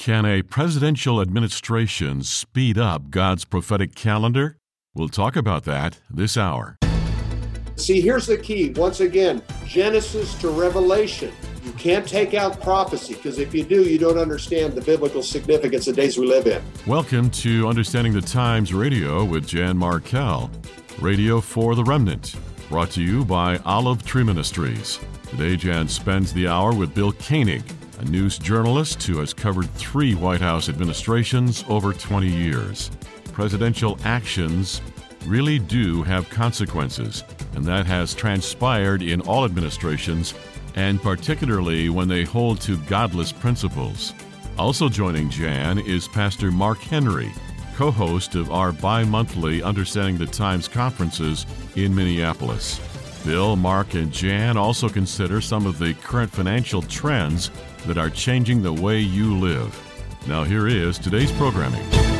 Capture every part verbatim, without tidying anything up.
Can a presidential administration speed up God's prophetic calendar? We'll talk about that this hour. See, here's the key. Once again, Genesis to Revelation. You can't take out prophecy, because if you do, you don't understand the biblical significance of the days we live in. Welcome to Understanding the Times Radio with Jan Markell, Radio for the Remnant, brought to you by Olive Tree Ministries. Today, Jan spends the hour with Bill Koenig, a news journalist who has covered three White House administrations over twenty years. Presidential actions really do have consequences, and that has transpired in all administrations, and particularly when they hold to godless principles. Also joining Jan is Pastor Mark Henry, co-host of our bi-monthly Understanding the Times conferences in Minneapolis. Bill, Mark, and Jan also consider some of the current financial trends that are changing the way you live. Now here is today's programming.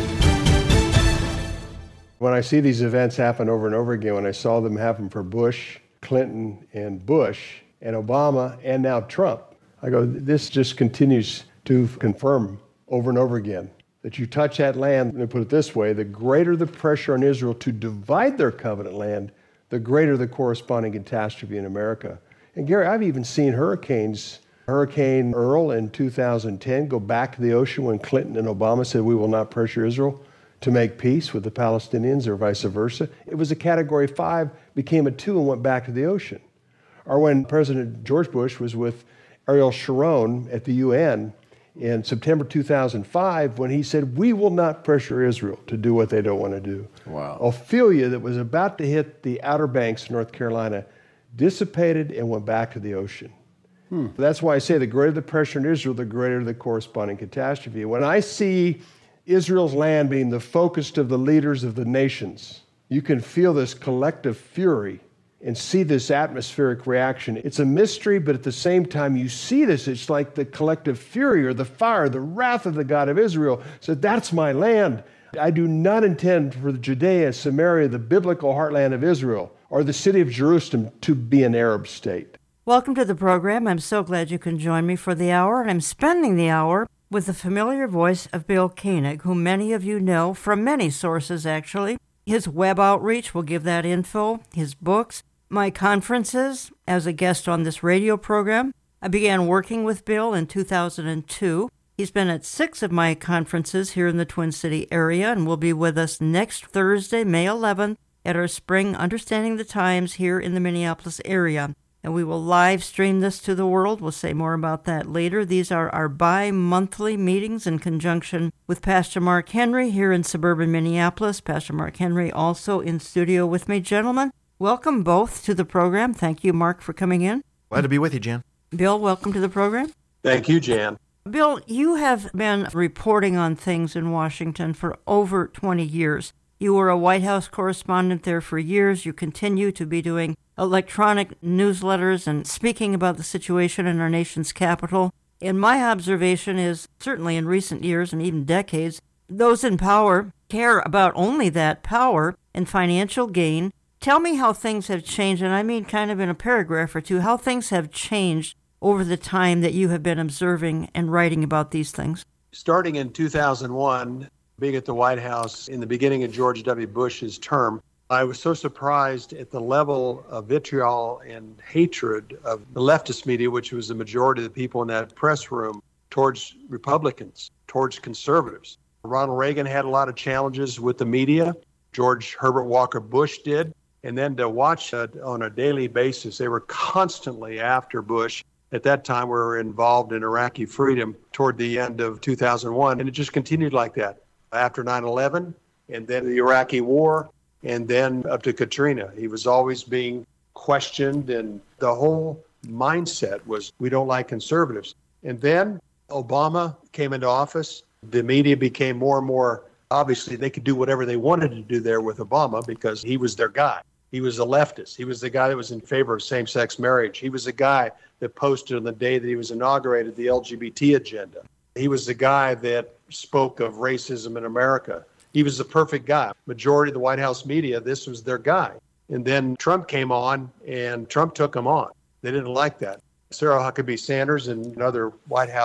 When I see these events happen over and over again, when I saw them happen for Bush, Clinton, and Bush, and Obama, and now Trump, I go, this just continues to confirm over and over again that you touch that land, let me put it this way, the greater the pressure on Israel to divide their covenant land, the greater the corresponding catastrophe in America. And Gary, I've even seen hurricanes, Hurricane Earl in two thousand ten, go back to the ocean when Clinton and Obama said we will not pressure Israel to make peace with the Palestinians or vice versa. It was a category five, became a two and went back to the ocean. Or when President George Bush was with Ariel Sharon at the U N in September two thousand five, when he said, we will not pressure Israel to do what they don't want to do. Wow. Ophelia, that was about to hit the Outer Banks of North Carolina, dissipated and went back to the ocean. Hmm. That's why I say the greater the pressure on Israel, the greater the corresponding catastrophe. When I see Israel's land being the focus of the leaders of the nations, you can feel this collective fury and see this atmospheric reaction. It's a mystery, but at the same time you see this, it's like the collective fury or the fire, the wrath of the God of Israel said, that's my land. I do not intend for Judea, Samaria, the biblical heartland of Israel, or the city of Jerusalem to be an Arab state. Welcome to the program. I'm so glad you can join me for the hour, and I'm spending the hour with the familiar voice of Bill Koenig, whom many of you know from many sources, actually. His web outreach will give that info, his books, my conferences as a guest on this radio program. I began working with Bill in two thousand two. He's been at six of my conferences here in the Twin City area and will be with us next Thursday, May eleventh, at our spring Understanding the Times here in the Minneapolis area. And we will live stream this to the world. We'll say more about that later. These are our bi-monthly meetings in conjunction with Pastor Mark Henry here in suburban Minneapolis. Pastor Mark Henry also in studio with me. Gentlemen, welcome both to the program. Thank you, Mark, for coming in. Glad to be with you, Jan. Bill, welcome to the program. Thank you, Jan. Bill, you have been reporting on things in Washington for over twenty years. You were a White House correspondent there for years. You continue to be doing electronic newsletters and speaking about the situation in our nation's capital. And my observation is, certainly in recent years and even decades, those in power care about only that power and financial gain. Tell me how things have changed, and I mean kind of in a paragraph or two, how things have changed over the time that you have been observing and writing about these things. Starting in two thousand one, being at the White House in the beginning of George W. Bush's term, I was so surprised at the level of vitriol and hatred of the leftist media, which was the majority of the people in that press room, towards Republicans, towards conservatives. Ronald Reagan had a lot of challenges with the media. George Herbert Walker Bush did. And then to watch it on a daily basis, they were constantly after Bush. At that time, we were involved in Iraqi freedom toward the end of two thousand one, and it just continued like that. After nine eleven, and then the Iraqi war, and then up to Katrina. He was always being questioned, and the whole mindset was, we don't like conservatives. And then Obama came into office. The media became more and more, obviously, they could do whatever they wanted to do there with Obama because he was their guy. He was a leftist. He was the guy that was in favor of same-sex marriage. He was the guy that posted on the day that he was inaugurated the L G B T agenda. He was the guy that spoke of racism in America. He was the perfect guy. Majority of the White House media, this was their guy. And then Trump came on, and Trump took him on. They didn't like that. Sarah Huckabee Sanders and other White House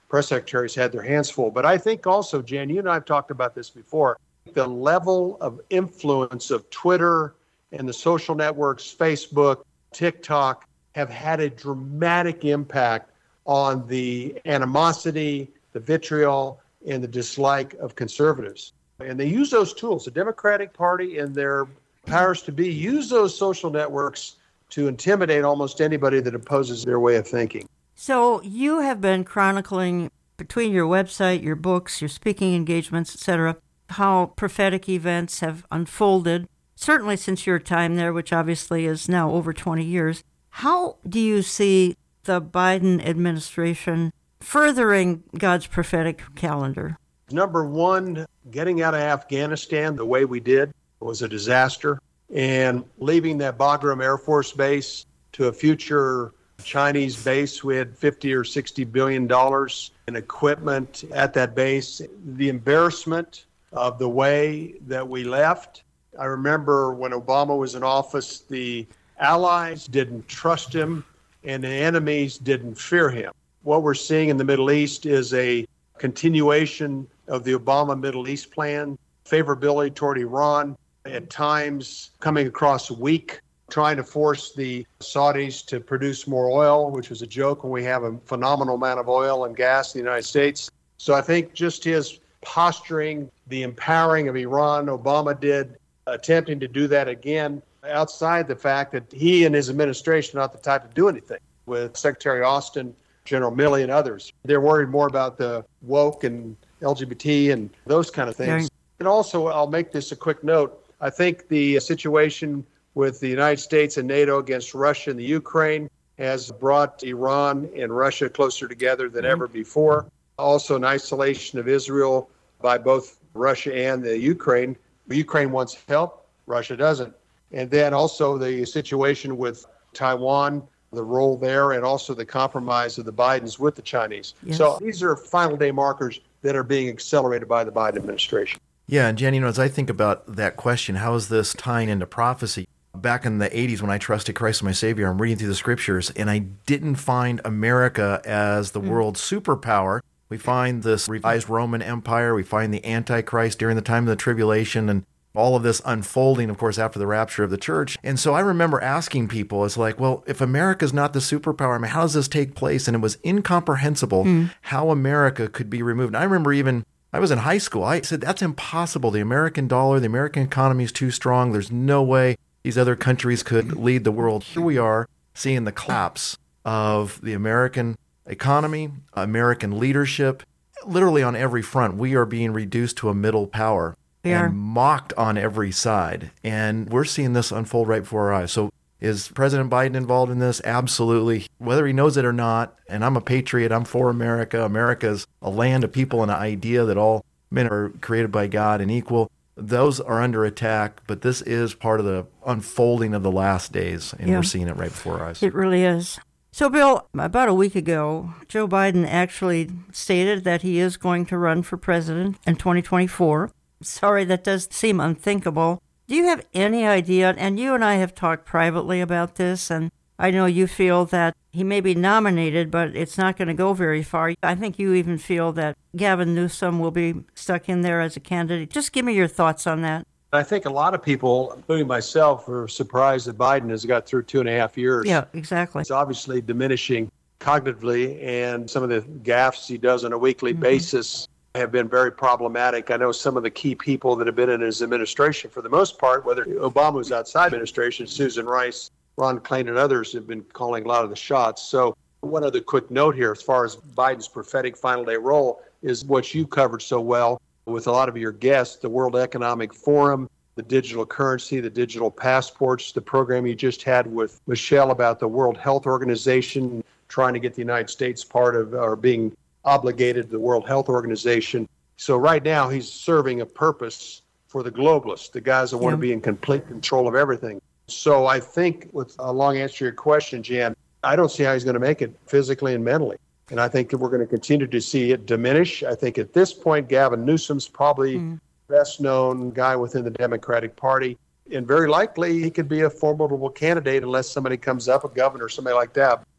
press secretaries had their hands full. But I think also, Jan, you and I have talked about this before, the level of influence of Twitter and the social networks, Facebook, TikTok, have had a dramatic impact on the animosity, the vitriol, and the dislike of conservatives. And they use those tools. The Democratic Party and their powers to be use those social networks to intimidate almost anybody that opposes their way of thinking. So you have been chronicling between your website, your books, your speaking engagements, et cetera, how prophetic events have unfolded, certainly since your time there, which obviously is now over twenty years. How do you see the Biden administration furthering God's prophetic calendar? Number one, getting out of Afghanistan the way we did was a disaster. And leaving that Bagram Air Force Base to a future Chinese base, we had fifty or sixty billion dollars in equipment at that base. The embarrassment of the way that we left. I remember when Obama was in office, the allies didn't trust him and the enemies didn't fear him. What we're seeing in the Middle East is a continuation of the Obama Middle East plan, favorability toward Iran, at times coming across weak, trying to force the Saudis to produce more oil, which was a joke when we have a phenomenal amount of oil and gas in the United States. So I think just his posturing, the empowering of Iran, Obama did, attempting to do that again, outside the fact that he and his administration are not the type to do anything. With Secretary Austin, General Milley, and others, they're worried more about the woke and L G B T and those kind of things. Yeah. And also, I'll make this a quick note. I think the situation with the United States and NATO against Russia and the Ukraine has brought Iran and Russia closer together than mm-hmm. ever before. Also, an isolation of Israel by both Russia and the Ukraine. Ukraine wants help, Russia doesn't. And then also the situation with Taiwan, the role there, and also the compromise of the Bidens with the Chinese. Yes. So these are final day markers that are being accelerated by the Biden administration. Yeah, and Jen, you know, as I think about that question, how is this tying into prophecy? Back in the eighties when I trusted Christ as my Savior, I'm reading through the scriptures, and I didn't find America as the mm. world's superpower. We find this revised Roman Empire, we find the Antichrist during the time of the tribulation, and all of this unfolding, of course, after the rapture of the church. And so I remember asking people, it's like, well, if America's not the superpower, I mean, how does this take place? And it was incomprehensible mm. how America could be removed. And I remember even, I was in high school, I said, that's impossible. The American dollar, the American economy is too strong. There's no way these other countries could lead the world. Here we are seeing the collapse of the American economy, American leadership. Literally on every front, we are being reduced to a middle power. We and are. mocked on every side. And we're seeing this unfold right before our eyes. So is President Biden involved in this? Absolutely. Whether he knows it or not, and I'm a patriot, I'm for America. America's a land of people and an idea that all men are created by God and equal. Those are under attack, but this is part of the unfolding of the last days, and yeah. we're seeing it right before our eyes. It really is. So, Bill, about a week ago, Joe Biden actually stated that he is going to run for president in twenty twenty-four. Sorry, that does seem unthinkable. Do you have any idea, and you and I have talked privately about this, and I know you feel that he may be nominated, but it's not going to go very far. I think you even feel that Gavin Newsom will be stuck in there as a candidate. Just give me your thoughts on that. I think a lot of people, including myself, are surprised that Biden has got through two and a half years. Yeah, exactly. It's obviously diminishing cognitively, and some of the gaffes he does on a weekly mm-hmm. basis have been very problematic. I know some of the key people that have been in his administration, for the most part, whether Obama was outside administration, Susan Rice, Ron Klain, and others have been calling a lot of the shots. So one other quick note here, as far as Biden's prophetic final day role, is what you covered so well with a lot of your guests, the World Economic Forum, the digital currency, the digital passports, the program you just had with Michelle about the World Health Organization, trying to get the United States part of, or being obligated to the World Health Organization. So right now he's serving a purpose for the globalists, the guys that want yeah. to be in complete control of everything. So I think, with a long answer to your question, Jan, I don't see how he's going to make it physically and mentally. And I think that we're going to continue to see it diminish. I think at this point, Gavin Newsom's probably mm. best known guy within the Democratic Party. And very likely he could be a formidable candidate unless somebody comes up, a governor or somebody like that.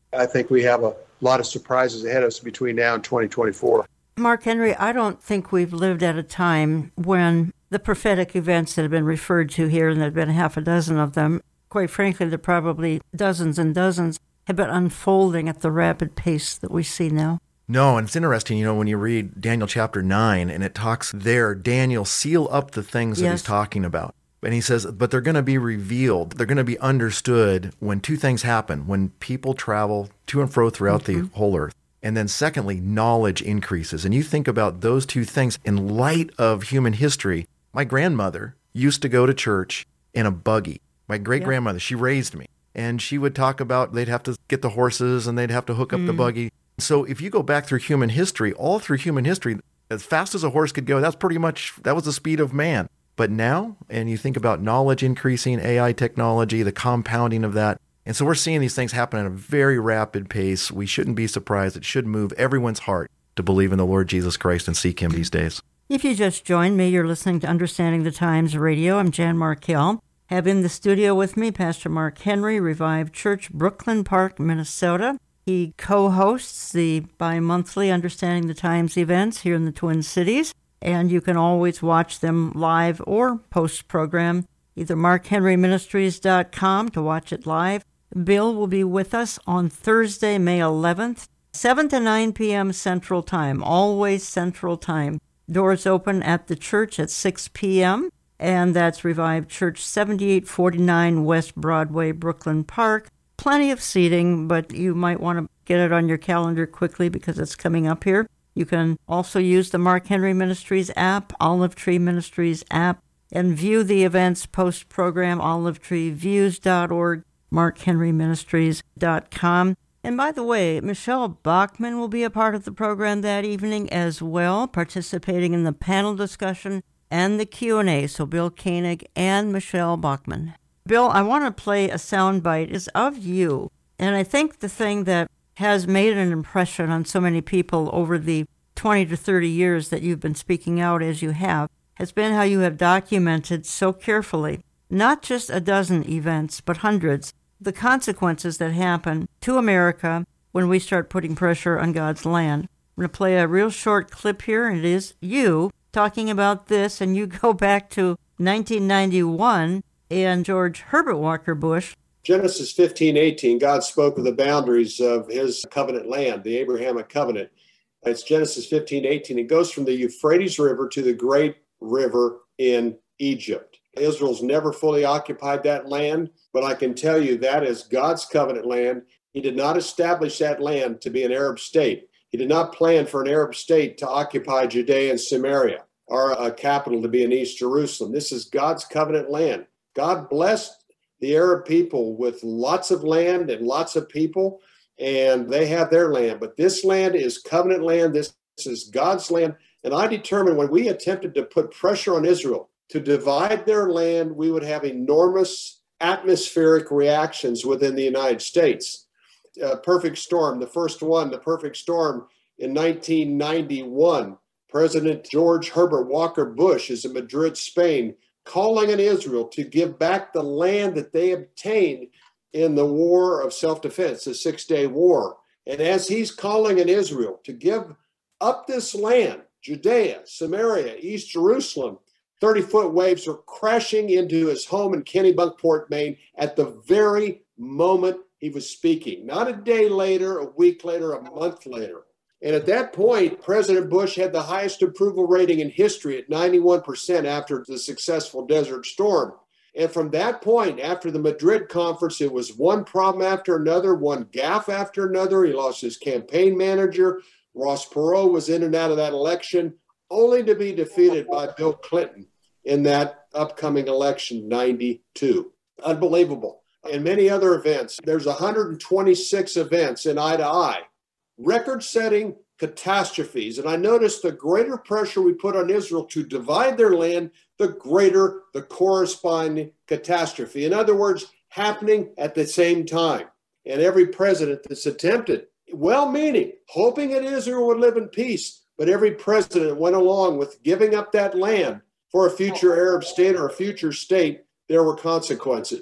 I think we have a lot of surprises ahead of us between now and twenty twenty-four. Mark Henry, I don't think we've lived at a time when the prophetic events that have been referred to here, and there have been half a dozen of them, quite frankly, there are probably dozens and dozens, have been unfolding at the rapid pace that we see now. No, and it's interesting, you know, when you read Daniel chapter nine, and it talks there, Daniel, seal up the things yes. that he's talking about. And he says, but they're going to be revealed. They're going to be understood when two things happen, when people travel to and fro throughout mm-hmm. the whole earth. And then secondly, knowledge increases. And you think about those two things in light of human history. My grandmother used to go to church in a buggy. My great-grandmother, yeah. she raised me. And she would talk about they'd have to get the horses and they'd have to hook up mm. the buggy. So if you go back through human history, all through human history, as fast as a horse could go, that's pretty much, that was the speed of man. But now, and you think about knowledge increasing, A I technology, the compounding of that. And so we're seeing these things happen at a very rapid pace. We shouldn't be surprised. It should move everyone's heart to believe in the Lord Jesus Christ and seek him these days. If you just joined me, you're listening to Understanding the Times Radio. I'm Jan Markell. Have in the studio with me Pastor Mark Henry, Revived Church, Brooklyn Park, Minnesota. He co-hosts the bi-monthly Understanding the Times events here in the Twin Cities, and you can always watch them live or post-program, either mark henry ministries dot com to watch it live. Bill will be with us on Thursday, May eleventh, seven to nine p.m. Central Time, always Central Time. Doors open at the church at six p.m., and that's Revived Church, seventy-eight forty-nine West Broadway, Brooklyn Park. Plenty of seating, but you might want to get it on your calendar quickly because it's coming up here. You can also use the Mark Henry Ministries app, Olive Tree Ministries app, and view the events post-program, olive tree views dot org, mark henry ministries dot com. And by the way, Michelle Bachman will be a part of the program that evening as well, participating in the panel discussion and the Q and A. So Bill Koenig and Michelle Bachman. Bill, I want to play a soundbite. It's of you. And I think the thing that has made an impression on so many people over the twenty to thirty years that you've been speaking out as you have has been how you have documented so carefully, not just a dozen events, but hundreds, the consequences that happen to America when we start putting pressure on God's land. I'm going to play a real short clip here, and it is you talking about this, and you go back to nineteen ninety-one and George Herbert Walker Bush. Genesis fifteen eighteen, God spoke of the boundaries of his covenant land, the Abrahamic covenant. It's Genesis fifteen eighteen. It goes from the Euphrates River to the great river in Egypt. Israel's never fully occupied that land, but I can tell you that is God's covenant land. He did not establish that land to be an Arab state. He did not plan for an Arab state to occupy Judea and Samaria, or a capital to be in East Jerusalem. This is God's covenant land. God blessed the Arab people with lots of land and lots of people, and they have their land. But this land is covenant land. This is God's land. And I determined when we attempted to put pressure on Israel to divide their land, we would have enormous atmospheric reactions within the United States. Uh, perfect storm, the first one, the perfect storm in nineteen ninety-one. President George Herbert Walker Bush is in Madrid, Spain, calling on Israel to give back the land that they obtained in the war of self-defense, the Six-Day War. And as he's calling on Israel to give up this land, Judea, Samaria, East Jerusalem, thirty-foot waves are crashing into his home in Kennebunkport, Maine at the very moment he was speaking. Not a day later, a week later, a month later. And at that point, President Bush had the highest approval rating in history at ninety-one percent after the successful Desert Storm. And from that point, after the Madrid conference, it was one problem after another, one gaffe after another. He lost his campaign manager. Ross Perot was in and out of that election, only to be defeated by Bill Clinton in that upcoming election, ninety-two. Unbelievable. And many other events. There's one hundred twenty-six events in Eye to Eye. Record-setting catastrophes. And I noticed the greater pressure we put on Israel to divide their land, the greater the corresponding catastrophe. In other words, happening at the same time. And every president that's attempted, well-meaning, hoping that Israel would live in peace, but every president went along with giving up that land for a future Arab state or a future state, there were consequences.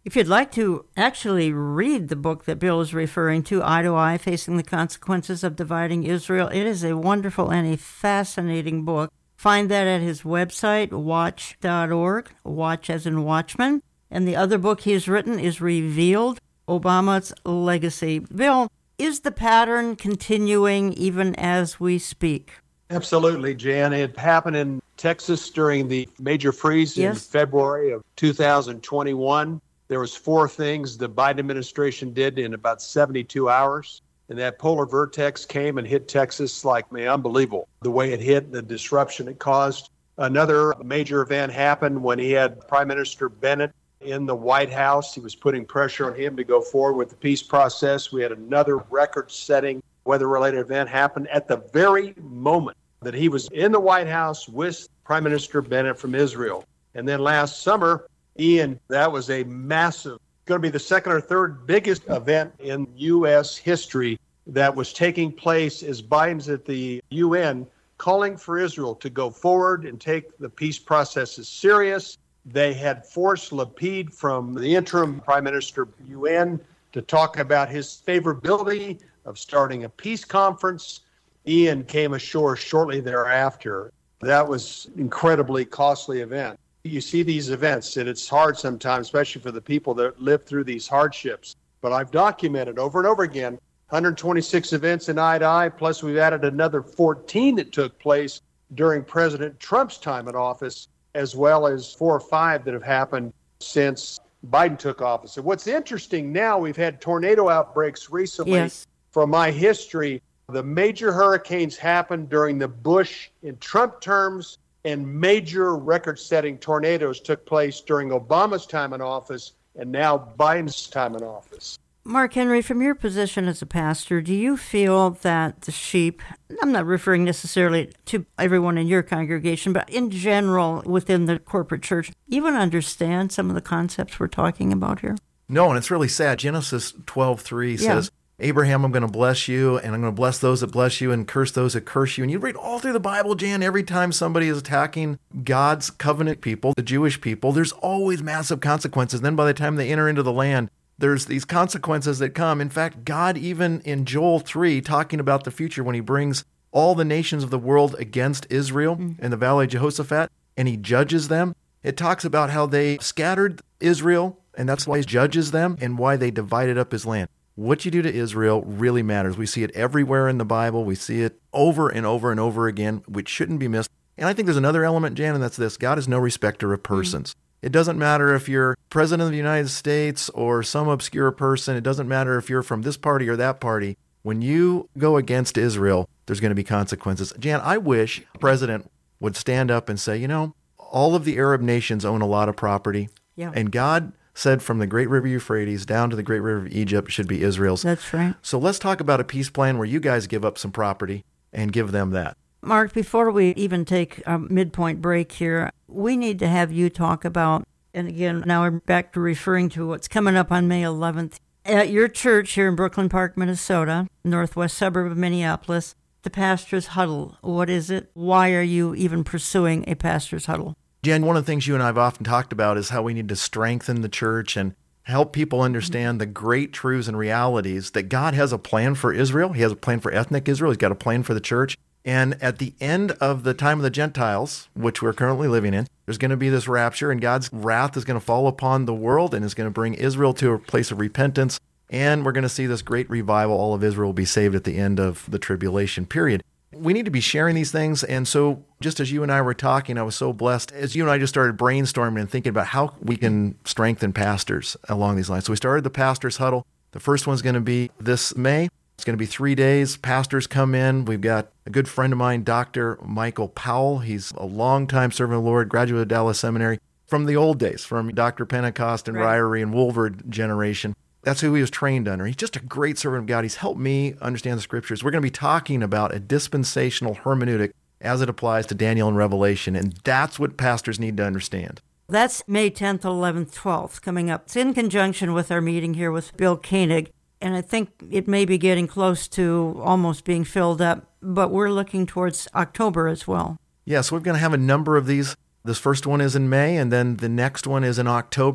If you'd like to actually read the book that Bill is referring to, Eye to Eye, Facing the Consequences of Dividing Israel, it is a wonderful and a fascinating book. Find that at his website, watch dot org, watch as in watchman. And the other book he's written is Revealed, Obama's Legacy. Bill, is the pattern continuing even as we speak? Absolutely, Jan. It happened in Texas during the major freeze Yes. in February of two thousand twenty-one. There was four things the Biden administration did in about seventy-two hours. And that polar vortex came and hit Texas like, man, unbelievable. The way it hit, the disruption it caused. Another major event happened when he had Prime Minister Bennett in the White House. He was putting pressure on him to go forward with the peace process. We had another record-setting weather-related event happen at the very moment that he was in the White House with Prime Minister Bennett from Israel. And then last summer, Ian, that was a massive, going to be the second or third biggest event in U S history that was taking place as Biden's at the U N calling for Israel to go forward and take the peace process as serious. They had forced Lapid from the interim Prime Minister U N to talk about his favorability of starting a peace conference. Ian came ashore shortly thereafter. That was an incredibly costly event. You see these events, and it's hard sometimes, especially for the people that live through these hardships. But I've documented over and over again one hundred twenty-six events in Eye to Eye, plus we've added another fourteen that took place during President Trump's time in office, as well as four or five that have happened since Biden took office. And what's interesting now, we've had tornado outbreaks recently. Yes. From my history, the major hurricanes happened during the Bush and Trump terms, and major record-setting tornadoes took place during Obama's time in office and now Biden's time in office. Mark Henry, from your position as a pastor, do you feel that the sheep, I'm not referring necessarily to everyone in your congregation, but in general within the corporate church, even understand some of the concepts we're talking about here? No, and it's really sad. Genesis twelve three Yeah. says, Abraham, I'm going to bless you, and I'm going to bless those that bless you and curse those that curse you. And you read all through the Bible, Jan, every time somebody is attacking God's covenant people, the Jewish people, there's always massive consequences. Then by the time they enter into the land, there's these consequences that come. In fact, God, even in Joel three, talking about the future when he brings all the nations of the world against Israel mm. in the Valley of Jehoshaphat, and he judges them, it talks about how they scattered Israel, and that's why he judges them, and why they divided up his land. What you do to Israel really matters. We see it everywhere in the Bible. We see it over and over and over again, which shouldn't be missed. And I think there's another element, Jan, and that's this. God is no respecter of persons. Mm-hmm. It doesn't matter if you're president of the United States or some obscure person. It doesn't matter if you're from this party or that party. When you go against Israel, there's going to be consequences. Jan, I wish the president would stand up and say, you know, all of the Arab nations own a lot of property. Yeah. And God said from the great river Euphrates down to the great river of Egypt should be Israel's. That's right. So let's talk about a peace plan where you guys give up some property and give them that. Mark, before we even take a midpoint break here, we need to have you talk about, and again, now we're back to referring to what's coming up on May eleventh. At your church here in Brooklyn Park, Minnesota, northwest suburb of Minneapolis, the Pastor's Huddle. What is it? Why are you even pursuing a Pastor's Huddle? Jen, one of the things you and I have often talked about is how we need to strengthen the church and help people understand the great truths and realities that God has a plan for Israel. He has a plan for ethnic Israel. He's got a plan for the church. And at the end of the time of the Gentiles, which we're currently living in, there's going to be this rapture, and God's wrath is going to fall upon the world and is going to bring Israel to a place of repentance. And we're going to see this great revival. All of Israel will be saved at the end of the tribulation period. We need to be sharing these things. And so just as you and I were talking, I was so blessed as you and I just started brainstorming and thinking about how we can strengthen pastors along these lines. So we started the Pastor's Huddle. The first one's going to be this May. It's going to be three days. Pastors come in. We've got a good friend of mine, Doctor Michael Powell. He's a longtime servant of the Lord, graduate of Dallas Seminary from the old days, from Doctor Pentecost and right. Ryrie and Woolvard generation. That's who he was trained under. He's just a great servant of God. He's helped me understand the scriptures. We're going to be talking about a dispensational hermeneutic as it applies to Daniel and Revelation, and that's what pastors need to understand. That's May tenth, eleventh, twelfth coming up. It's in conjunction with our meeting here with Bill Koenig, and I think it may be getting close to almost being filled up, but we're looking towards October as well. Yeah, so we're going to have a number of these. This first one is in May, and then the next one is in October.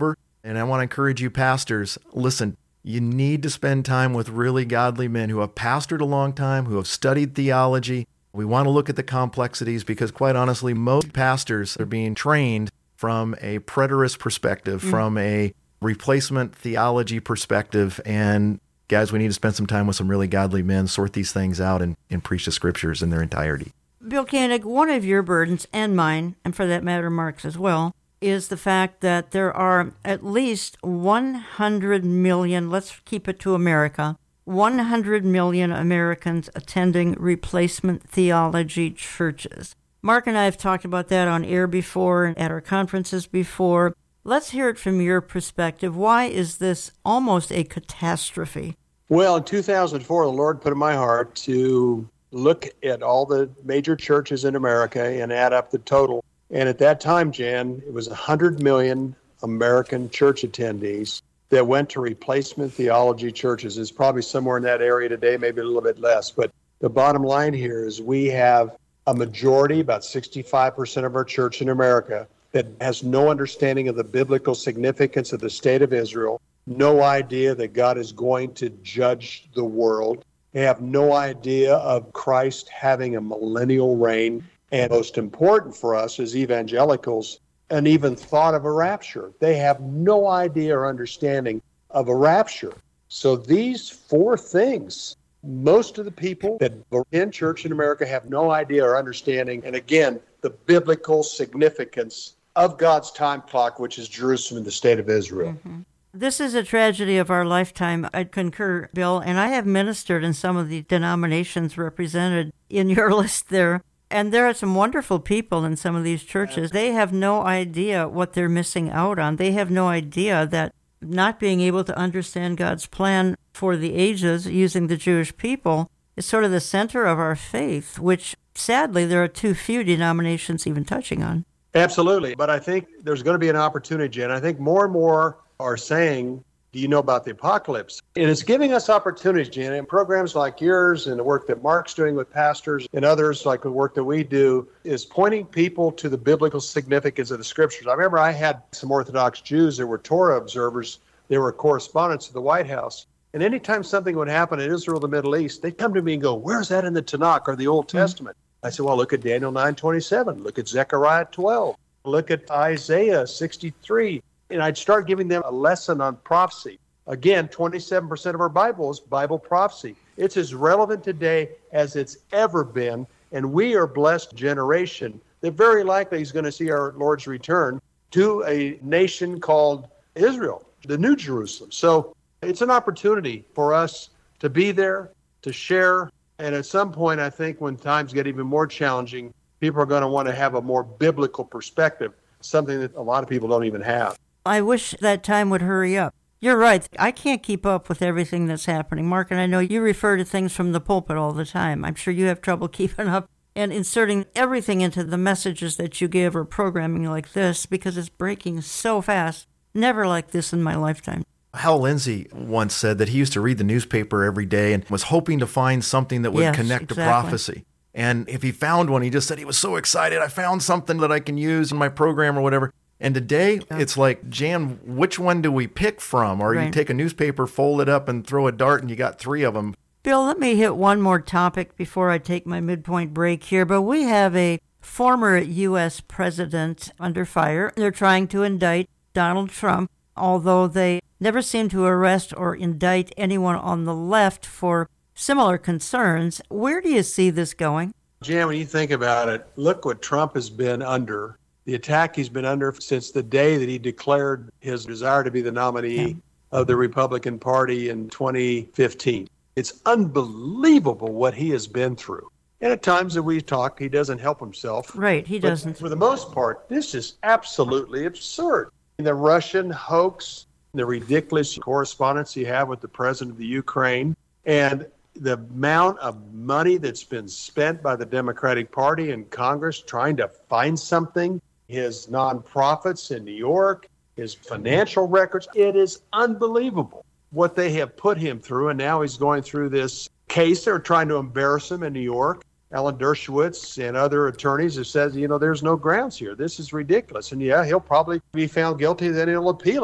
And I want to encourage you pastors, listen, you need to spend time with really godly men who have pastored a long time, who have studied theology. We want to look at the complexities because, quite honestly, most pastors are being trained from a preterist perspective, mm. from a replacement theology perspective. And guys, we need to spend some time with some really godly men, sort these things out, and, and preach the scriptures in their entirety. Bill Koenig, one of your burdens, and mine, and for that matter, Mark's as well, is the fact that there are at least one hundred million, let's keep it to America, one hundred million Americans attending replacement theology churches. Mark and I have talked about that on air before and at our conferences before. Let's hear it from your perspective. Why is this almost a catastrophe? Well, in two thousand four, the Lord put in my heart to look at all the major churches in America and add up the total. And at that time, Jan, it was one hundred million American church attendees that went to replacement theology churches. It's probably somewhere in that area today, maybe a little bit less. But the bottom line here is we have a majority, about sixty-five percent of our church in America, that has no understanding of the biblical significance of the state of Israel, no idea that God is going to judge the world. They have no idea of Christ having a millennial reign. And most important for us as evangelicals, an even thought of a rapture. They have no idea or understanding of a rapture. So these four things, most of the people that are in church in America have no idea or understanding. And again, the biblical significance of God's time clock, which is Jerusalem and the state of Israel. Mm-hmm. This is a tragedy of our lifetime. I concur, Bill, and I have ministered in some of the denominations represented in your list there. And there are some wonderful people in some of these churches. They have no idea what they're missing out on. They have no idea that not being able to understand God's plan for the ages using the Jewish people is sort of the center of our faith, which sadly there are too few denominations even touching on. Absolutely. But I think there's going to be an opportunity, Jen. I think more and more are saying, do you know about the apocalypse? And it's giving us opportunities, Jen, and programs like yours and the work that Mark's doing with pastors and others like the work that we do is pointing people to the biblical significance of the scriptures. I remember I had some Orthodox Jews that were Torah observers. They were correspondents of the White House. And anytime something would happen in Israel, the Middle East, they'd come to me and go, where's that in the Tanakh or the Old mm-hmm. Testament? I said, well, look at Daniel nine twenty-seven. Look at Zechariah twelve. Look at Isaiah sixty-three. And I'd start giving them a lesson on prophecy. Again, twenty-seven percent of our Bible is Bible prophecy. It's as relevant today as it's ever been. And we are a blessed generation that very likely is going to see our Lord's return to a nation called Israel, the New Jerusalem. So it's an opportunity for us to be there, to share. And at some point, I think when times get even more challenging, people are going to want to have a more biblical perspective, something that a lot of people don't even have. I wish that time would hurry up. You're right. I can't keep up with everything that's happening. Mark, and I know you refer to things from the pulpit all the time. I'm sure you have trouble keeping up and inserting everything into the messages that you give or programming like this because it's breaking so fast. Never like this in my lifetime. Hal Lindsey once said that he used to read the newspaper every day and was hoping to find something that would yes, connect exactly. to prophecy. And if he found one, he just said he was so excited. I found something that I can use in my program or whatever. And today, yeah. it's like, Jan, which one do we pick from? Or right. you take a newspaper, fold it up, and throw a dart, and you got three of them. Bill, let me hit one more topic before I take my midpoint break here. But we have a former U S president under fire. They're trying to indict Donald Trump, although they never seem to arrest or indict anyone on the left for similar concerns. Where do you see this going? Jan, when you think about it, look what Trump has been under. The attack he's been under since the day that he declared his desire to be the nominee yeah. of the Republican Party in twenty fifteen. It's unbelievable what he has been through. And at times that we talk, he doesn't help himself. Right, he but doesn't. For the most part, this is absolutely absurd. The Russian hoax, the ridiculous correspondence he had with the president of the Ukraine, and the amount of money that's been spent by the Democratic Party and Congress trying to find something, his nonprofits in New York, his financial records, it is unbelievable what they have put him through. And now he's going through this case. They're trying to embarrass him in New York. Alan Dershowitz and other attorneys have said, you know, there's no grounds here. This is ridiculous. And yeah, he'll probably be found guilty, then he'll appeal it.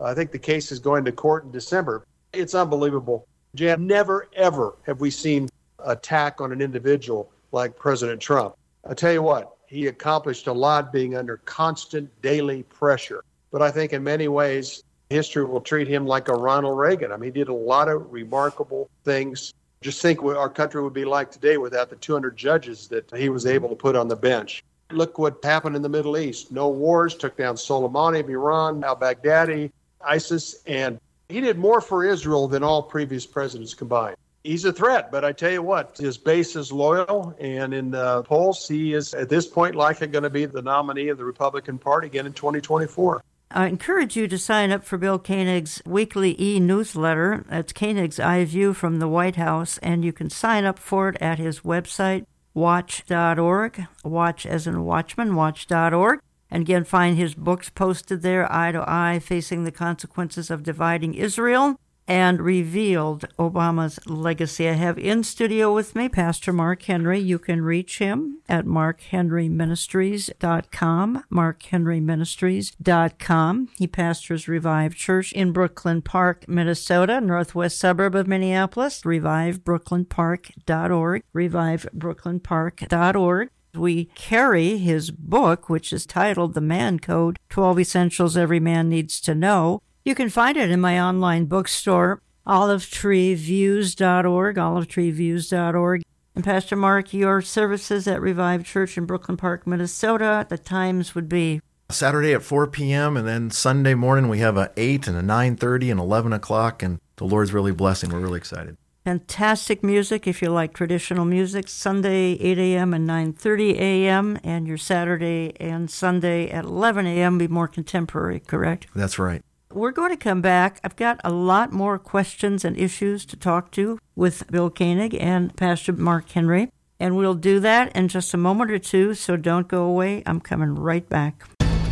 I think the case is going to court in December. It's unbelievable. Jan, never, ever have we seen attack on an individual like President Trump. I tell you what, he accomplished a lot being under constant daily pressure. But I think in many ways, history will treat him like a Ronald Reagan. I mean, he did a lot of remarkable things. Just think what our country would be like today without the two hundred judges that he was able to put on the bench. Look what happened in the Middle East. No wars, took down Soleimani of Iran, al-Baghdadi, ISIS, and he did more for Israel than all previous presidents combined. He's a threat, but I tell you what, his base is loyal, and in the polls, he is at this point likely going to be the nominee of the Republican Party again in twenty twenty-four. I encourage you to sign up for Bill Koenig's weekly e-newsletter. That's Koenig's Eye View from the White House, and you can sign up for it at his website, watch dot org, watch as in watchman, watch dot org. And again, find his books posted there, Eye to Eye, Facing the Consequences of Dividing Israel, and Revealed, Obama's Legacy. I have in studio with me Pastor Mark Henry. You can reach him at mark henry ministries dot com, mark henry ministries dot com. He pastors Revive Church in Brooklyn Park, Minnesota, northwest suburb of Minneapolis, revive brooklyn park dot org, revive brooklyn park dot org. We carry his book, which is titled The Man Code, twelve Essentials Every Man Needs to Know. You can find it in my online bookstore, olive tree views dot org, olive tree views dot org. And Pastor Mark, your services at Revive Church in Brooklyn Park, Minnesota, the times would be? Saturday at four p.m. and then Sunday morning we have a eight and a nine thirty and eleven o'clock, and the Lord's really blessing. We're really excited. Fantastic music if you like traditional music. Sunday, eight a.m. and nine thirty a.m., and your Saturday and Sunday at eleven a.m. be more contemporary, correct? That's right. We're going to come back. I've got a lot more questions and issues to talk to with Bill Koenig and Pastor Mark Henry, and we'll do that in just a moment or two, so don't go away. I'm coming right back.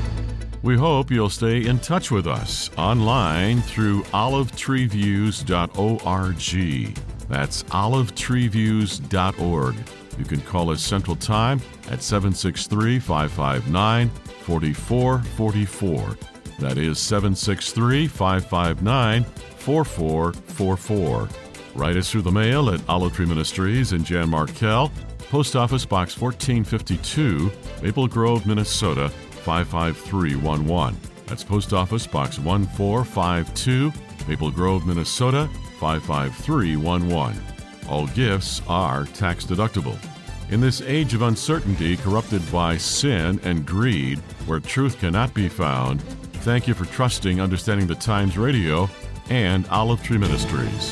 We hope you'll stay in touch with us online through olive tree views dot org. That's olive tree views dot org. You can call us Central Time at seven six three, five five nine, four four four four. That is seven six three, five five nine, four four four four. Write us through the mail at Olive Tree Ministries in Jan Markell, Post Office Box fourteen fifty-two, Maple Grove, Minnesota, five five three one one. That's Post Office Box one four five two, Maple Grove, Minnesota, five five three one one. All gifts are tax deductible. In this age of uncertainty corrupted by sin and greed, where truth cannot be found, thank you for trusting Understanding the Times Radio and Olive Tree Ministries.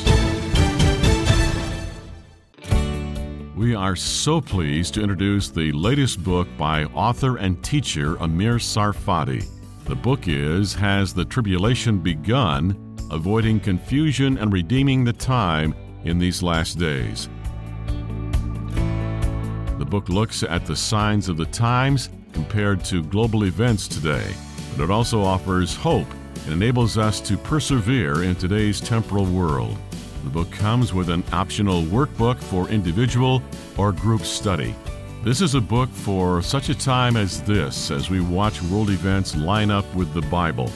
We are so pleased to introduce the latest book by author and teacher Amir Tsarfati. The book is Has the Tribulation Begun? Avoiding Confusion and Redeeming the Time in These Last Days. The book looks at the signs of the times compared to global events today, but it also offers hope and enables us to persevere in today's temporal world. The book comes with an optional workbook for individual or group study. This is a book for such a time as this, as we watch world events line up with the Bible.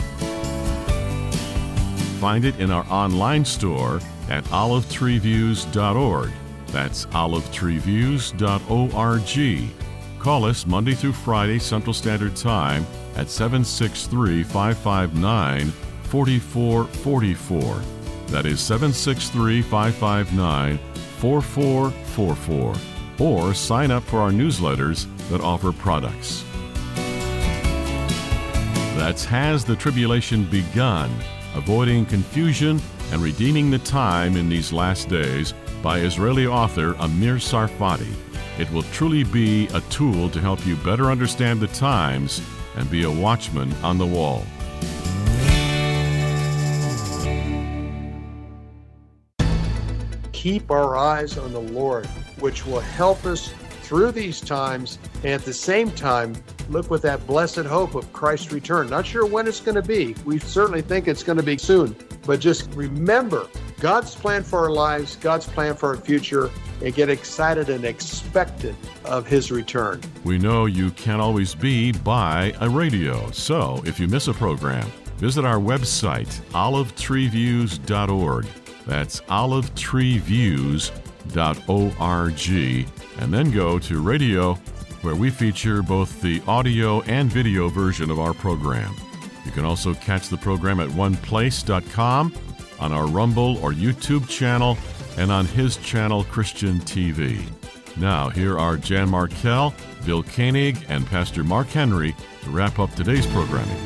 Find it in our online store at olive tree views dot org. That's olive tree views dot org. Call us Monday through Friday Central Standard Time at seven six three, five five nine, four four four four. That is seven six three, five five nine, four four four four. Or sign up for our newsletters that offer products. That's Has the Tribulation Begun? Avoiding Confusion and Redeeming the Time in These Last Days by Israeli author Amir Tsarfati. It will truly be a tool to help you better understand the times and be a watchman on the wall. Keep our eyes on the Lord, which will help us through these times, and at the same time, look with that blessed hope of Christ's return. Not sure when it's going to be. We certainly think it's going to be soon, but just remember God's plan for our lives, God's plan for our future, and get excited and expectant of His return. We know you can't always be by a radio, so if you miss a program, visit our website, olive tree views dot org. That's olive tree views dot org. And then go to radio, where we feature both the audio and video version of our program. You can also catch the program at one place dot com, on our Rumble or YouTube channel, and on his channel, Christian T V. Now, here are Jan Markell, Bill Koenig, and Pastor Mark Henry to wrap up today's programming.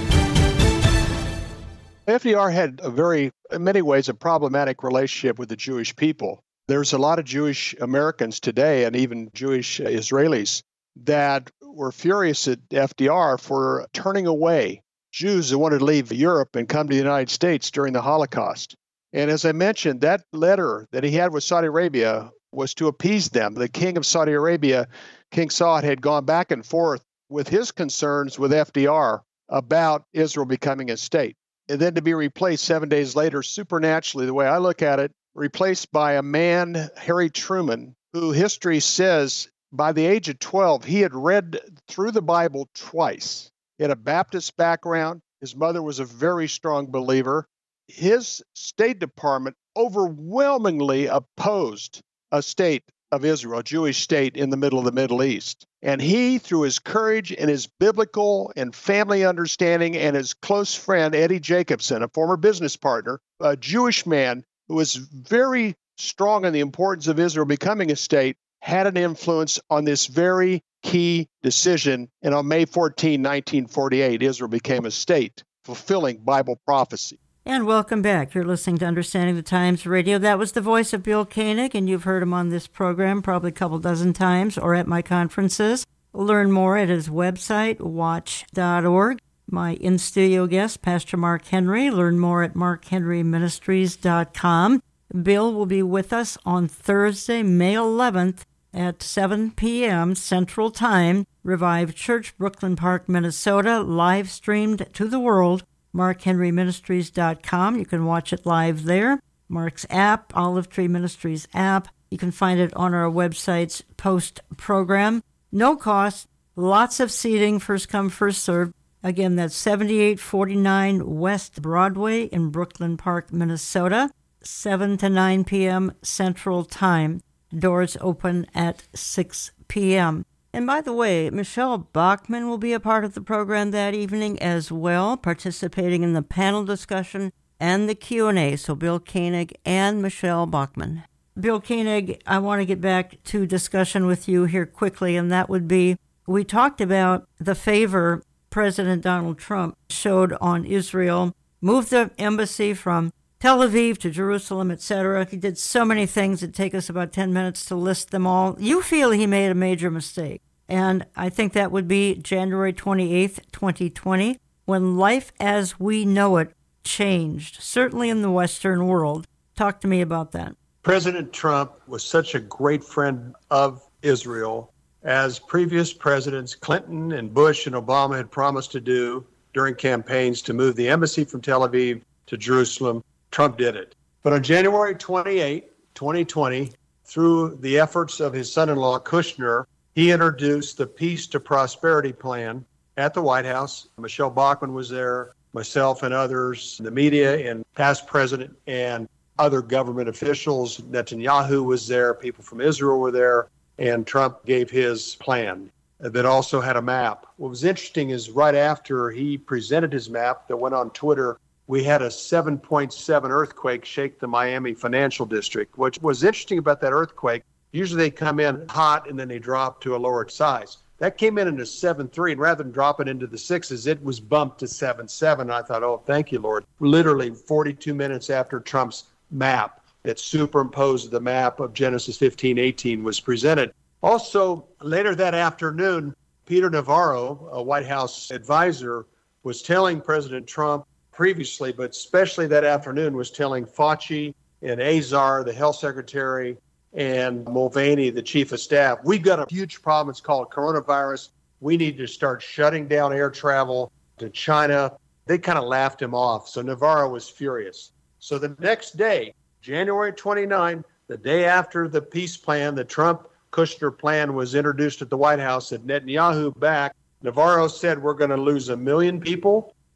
F D R had a very, in many ways, a problematic relationship with the Jewish people. There's a lot of Jewish Americans today, and even Jewish Israelis, that were furious at F D R for turning away Jews that wanted to leave Europe and come to the United States during the Holocaust. And as I mentioned, that letter that he had with Saudi Arabia was to appease them. The king of Saudi Arabia, King Saud, had gone back and forth with his concerns with F D R about Israel becoming a state. And then to be replaced seven days later, supernaturally, the way I look at it, replaced by a man, Harry Truman, who history says by the age of twelve, he had read through the Bible twice. He had a Baptist background. His mother was a very strong believer. His State Department overwhelmingly opposed a state of Israel, a Jewish state in the middle of the Middle East. And he, through his courage and his biblical and family understanding and his close friend, Eddie Jacobson, a former business partner, a Jewish man who was very strong on the importance of Israel becoming a state, had an influence on this very key decision. And on May fourteenth, nineteen forty-eight, Israel became a state, fulfilling Bible prophecy. And welcome back. You're listening to Understanding the Times Radio. That was the voice of Bill Koenig, and you've heard him on this program probably a couple dozen times or at my conferences. Learn more at his website, watch dot org. My in-studio guest, Pastor Mark Henry. Learn more at mark henry ministries dot com. Bill will be with us on Thursday, May eleventh at seven p.m. Central Time. Revive Church, Brooklyn Park, Minnesota, live streamed to the world. mark henry ministries dot com. You can watch it live there. Mark's app, Olive Tree Ministries app. You can find it on our website's post-program. No cost, lots of seating, first come, first served. Again, that's seventy-eight forty-nine West Broadway in Brooklyn Park, Minnesota, seven to nine p.m. Central Time. Doors open at six p.m. And by the way, Michelle Bachmann will be a part of the program that evening as well, participating in the panel discussion and the Q and A. So Bill Koenig and Michelle Bachmann. Bill Koenig, I want to get back to discussion with you here quickly, and that would be, we talked about the favor President Donald Trump showed on Israel, moved the embassy from Tel Aviv to Jerusalem, et cetera. He did so many things, it'd take us about ten minutes to list them all. You feel he made a major mistake. And I think that would be January twenty-eighth, twenty twenty, when life as we know it changed, certainly in the Western world. Talk to me about that. President Trump was such a great friend of Israel, as previous presidents Clinton and Bush and Obama had promised to do during campaigns to move the embassy from Tel Aviv to Jerusalem. Trump did it. But on January twenty-eighth, twenty twenty, through the efforts of his son-in-law Kushner, he introduced the Peace to Prosperity Plan at the White House. Michelle Bachmann was there, myself and others, the media and past president and other government officials. Netanyahu was there, people from Israel were there, and Trump gave his plan that also had a map. What was interesting is right after he presented his map that went on Twitter, we had a seven point seven earthquake shake the Miami financial district. What was interesting about that earthquake, usually they come in hot and then they drop to a lower size. That came in at a seven three, and rather than dropping into the sixes, it was bumped to seven seven. I thought, oh, thank you, Lord. Literally forty-two minutes after Trump's map that superimposed the map of Genesis fifteen eighteen was presented. Also, later that afternoon, Peter Navarro, a White House advisor, was telling President Trump previously, but especially that afternoon, was telling Fauci and Azar, the health secretary, and Mulvaney, the chief of staff, we've got a huge problem. It's called coronavirus. We need to start shutting down air travel to China. They kind of laughed him off. So Navarro was furious. So the next day, January twenty-ninth, the day after the peace plan, the Trump-Kushner plan was introduced at the White House, and Netanyahu back, Navarro said we're going to lose a million people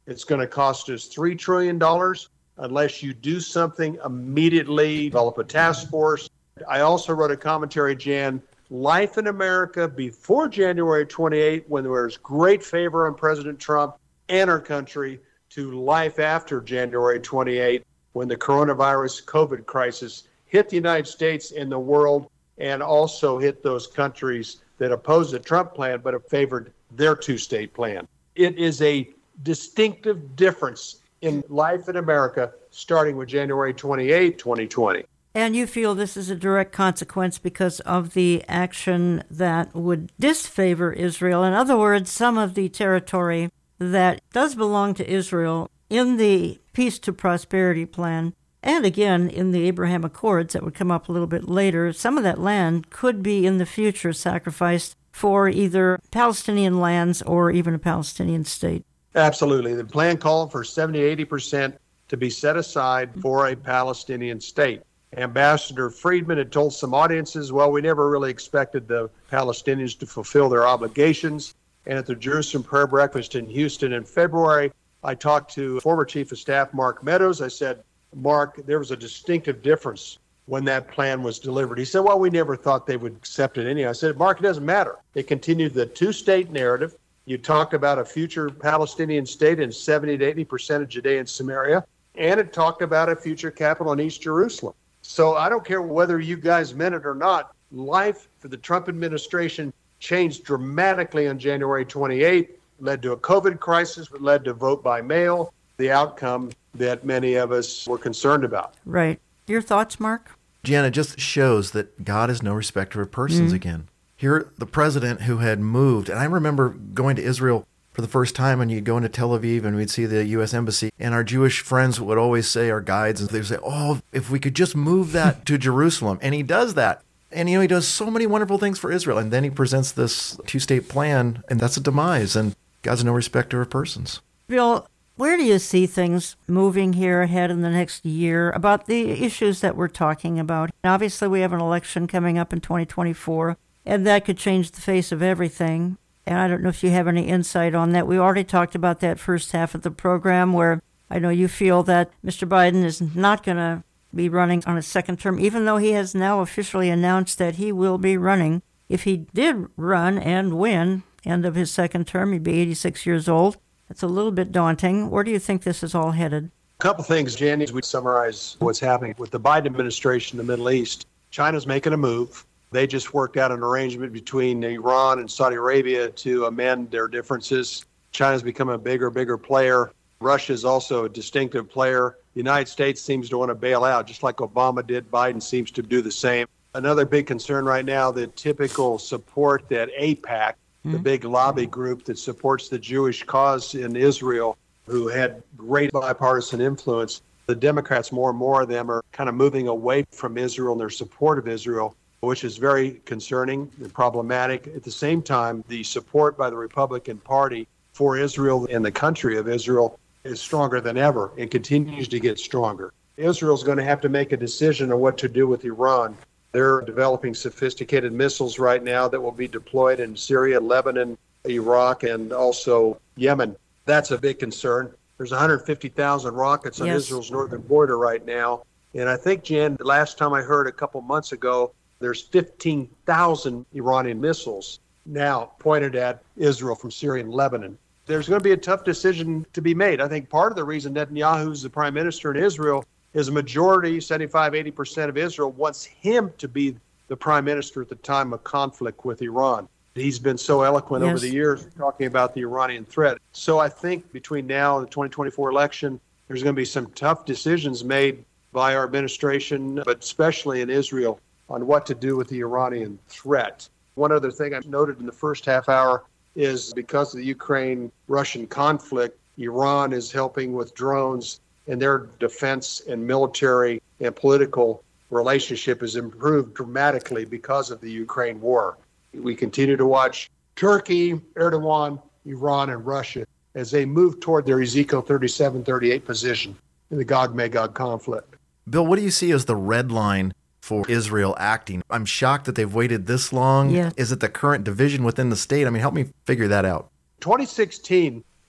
It's going to cost us three trillion dollars unless you do something immediately, develop a task force. I also wrote a commentary, Jan, life in America before January twenty-eighth, when there was great favor on President Trump and our country, to life after January twenty-eighth, when the coronavirus COVID crisis hit the United States and the world, and also hit those countries that opposed the Trump plan but have favored their two-state plan. It is a distinctive difference in life in America starting with January twenty-eighth, twenty twenty. And you feel this is a direct consequence because of the action that would disfavor Israel. In other words, some of the territory that does belong to Israel in the Peace to Prosperity Plan, and again in the Abraham Accords that would come up a little bit later, some of that land could be in the future sacrificed for either Palestinian lands or even a Palestinian state. Absolutely. The plan called for seventy, eighty percent to be set aside for a Palestinian state. Ambassador Friedman had told some audiences, well, we never really expected the Palestinians to fulfill their obligations. And at the Jerusalem Prayer Breakfast in Houston in February, I talked to former Chief of Staff Mark Meadows. I said, Mark, there was a distinctive difference when that plan was delivered. He said, well, we never thought they would accept it anyway. I said, Mark, it doesn't matter. They continued the two-state narrative. You talked about a future Palestinian state in seventy to eighty percent of Judea and Samaria, and it talked about a future capital in East Jerusalem. So I don't care whether you guys meant it or not, life for the Trump administration changed dramatically on January twenty-eighth, led to a COVID crisis, but led to vote by mail, the outcome that many of us were concerned about. Right. Your thoughts, Mark? Jan, it just shows that God is no respecter of persons mm-hmm. again. Here, the president who had moved, and I remember going to Israel for the first time, and you'd go into Tel Aviv and we'd see the U S Embassy, and our Jewish friends would always say, our guides, and they would say, oh, if we could just move that to Jerusalem. And he does that. And, you know, he does so many wonderful things for Israel. And then he presents this two-state plan, and that's a demise. And God's no respecter of persons. Bill, where do you see things moving here ahead in the next year about the issues that we're talking about? Obviously, we have an election coming up in twenty twenty-four, and that could change the face of everything. And I don't know if you have any insight on that. We already talked about that first half of the program where I know you feel that Mister Biden is not going to be running on a second term, even though he has now officially announced that he will be running. If he did run and win, end of his second term, he'd be eighty-six years old. That's a little bit daunting. Where do you think this is all headed? A couple things, Jan, as we summarize what's happening with the Biden administration in the Middle East. China's making a move. They just worked out an arrangement between Iran and Saudi Arabia to amend their differences. China's become a bigger, bigger player. Russia's also a distinctive player. The United States seems to want to bail out, just like Obama did. Biden seems to do the same. Another big concern right now, the typical support that AIPAC, mm-hmm. the big lobby group that supports the Jewish cause in Israel, who had great bipartisan influence, the Democrats, more and more of them, are kind of moving away from Israel and their support of Israel, which is very concerning and problematic. At the same time, the support by the Republican Party for Israel and the country of Israel is stronger than ever and continues to get stronger. Israel's going to have to make a decision on what to do with Iran. They're developing sophisticated missiles right now that will be deployed in Syria, Lebanon, Iraq, and also Yemen. That's a big concern. There's one hundred fifty thousand rockets on yes. Israel's northern border right now. And I think, Jan, the last time I heard a couple months ago, there's fifteen thousand Iranian missiles now pointed at Israel from Syria and Lebanon. There's going to be a tough decision to be made. I think part of the reason Netanyahu's the prime minister in Israel is a majority, seventy-five, eighty percent of Israel wants him to be the prime minister at the time of conflict with Iran. He's been so eloquent yes. over the years talking about the Iranian threat. So I think between now and the twenty twenty-four election, there's going to be some tough decisions made by our administration, but especially in Israel, on what to do with the Iranian threat. One other thing I noted in the first half hour is because of the Ukraine-Russian conflict, Iran is helping with drones, and their defense and military and political relationship has improved dramatically because of the Ukraine war. We continue to watch Turkey, Erdogan, Iran, and Russia as they move toward their Ezekiel thirty-seven thirty-eight position in the Gog-Magog conflict. Bill, what do you see as the red line for Israel acting? I'm shocked that they've waited this long. Yeah. Is it the current division within the state? I mean, help me figure that out. twenty sixteen,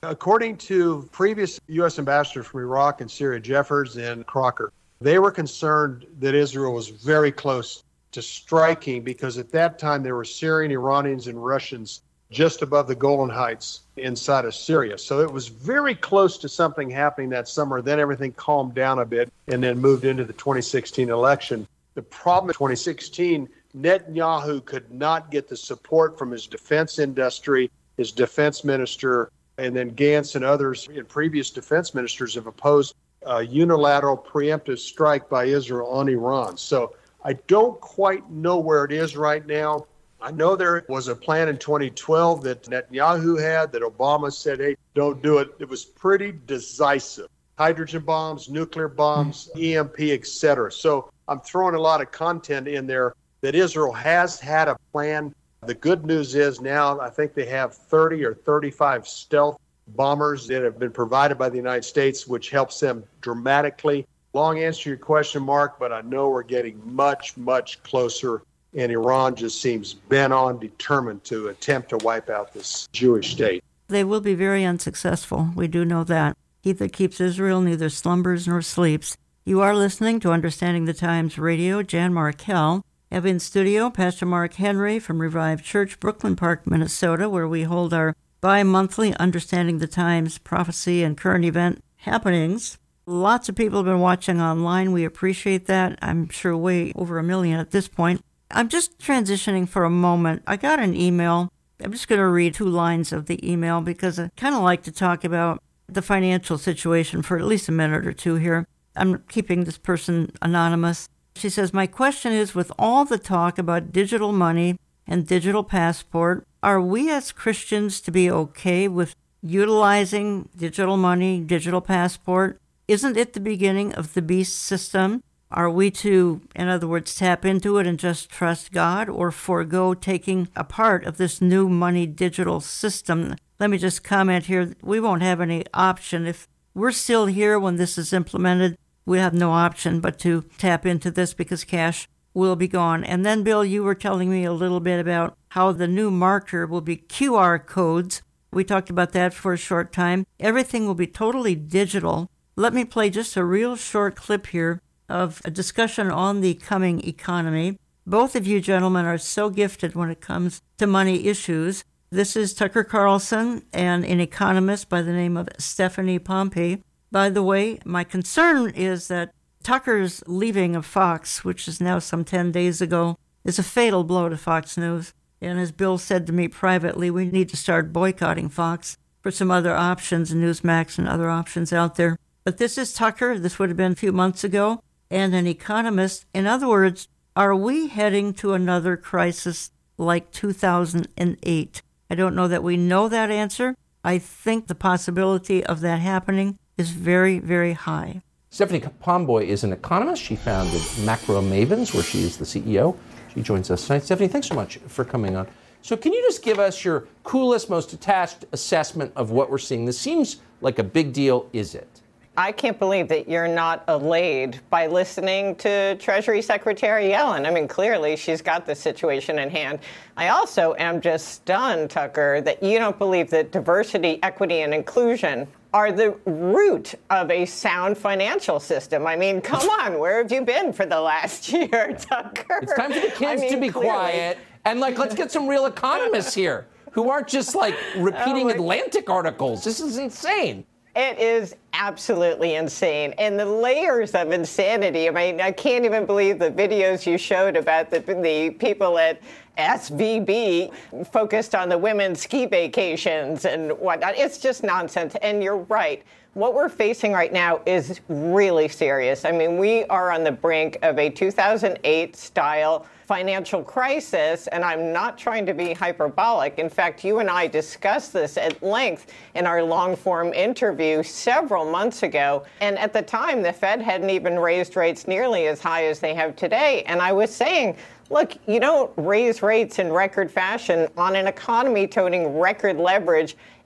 According to previous U S ambassadors from Iraq and Syria, Jeffers and Crocker, they were concerned that Israel was very close to striking because at that time there were Syrian, Iranians, and Russians just above the Golan Heights inside of Syria. So it was very close to something happening that summer. Then everything calmed down a bit and then moved into the twenty sixteen election. The problem in twenty sixteen, Netanyahu could not get the support from his defense industry, his defense minister, and then Gantz and others and previous defense ministers have opposed a unilateral preemptive strike by Israel on Iran. So I don't quite know where it is right now. I know there was a plan in twenty twelve that Netanyahu had that Obama said, hey, don't do it. It was pretty decisive. Hydrogen bombs, nuclear bombs, E M P, et cetera. So I'm throwing a lot of content in there that Israel has had a plan. The good news is now I think they have thirty or thirty-five stealth bombers that have been provided by the United States, which helps them dramatically. Long answer to your question, Mark, but I know we're getting much, much closer. And Iran just seems bent on, determined to attempt to wipe out this Jewish state. They will be very unsuccessful. We do know that. He that keeps Israel neither slumbers nor sleeps. You are listening to Understanding the Times Radio. Jan Markell. Have in studio Pastor Mark Henry from Revived Church, Brooklyn Park, Minnesota, where we hold our bi-monthly Understanding the Times prophecy and current event happenings. Lots of people have been watching online. We appreciate that. I'm sure way over a million at this point. I'm just transitioning for a moment. I got an email. I'm just going to read two lines of the email because I kind of like to talk about the financial situation for at least a minute or two here. I'm keeping this person anonymous. She says, my question is, with all the talk about digital money and digital passport, are we as Christians to be okay with utilizing digital money, digital passport? Isn't it the beginning of the beast system? Are we to, in other words, tap into it and just trust God, or forego taking a part of this new money digital system? Let me just comment here. We won't have any option. If we're still here when this is implemented, we have no option but to tap into this because cash will be gone. And then, Bill, you were telling me a little bit about how the new marker will be Q R codes. We talked about that for a short time. Everything will be totally digital. Let me play just a real short clip here of a discussion on the coming economy. Both of you gentlemen are so gifted when it comes to money issues. This is Tucker Carlson and an economist by the name of Stephanie Pompey. By the way, my concern is that Tucker's leaving of Fox, which is now some ten days ago, is a fatal blow to Fox News. And as Bill said to me privately, we need to start boycotting Fox for some other options, Newsmax and other options out there. But this is Tucker. This would have been a few months ago. And an economist. In other words, are we heading to another crisis like two thousand eight? I don't know that we know that answer. I think the possibility of that happening is very, very high. Stephanie Pompey is an economist. She founded Macro Mavens, where she is the C E O. She joins us tonight. Stephanie, thanks so much for coming on. So can you just give us your coolest, most attached assessment of what we're seeing? This seems like a big deal, is it? I can't believe that you're not allayed by listening to Treasury Secretary Yellen. I mean, clearly she's got the situation in hand. I also am just stunned, Tucker, that you don't believe that diversity, equity, and inclusion are the root of a sound financial system. I mean, come on, where have you been for the last year, Tucker? It's time for the kids I mean, to be clearly. quiet. And, like, let's get some real economists here who aren't just, like, repeating oh Atlantic articles. This is insane. It is absolutely insane. And the layers of insanity, I mean, I can't even believe the videos you showed about the, the people at S V B focused on the women's ski vacations and whatnot. It's just nonsense. And you're right. What we're facing right now is really serious. I mean, we are on the brink of a two thousand eight style financial crisis, and I'm not trying to be hyperbolic. In fact, you and I discussed this at length in our long-form interview several months ago, and at the time, the Fed hadn't even raised rates nearly as high as they have today, and I was saying, look, you don't raise rates in record fashion on an economy toting record leverage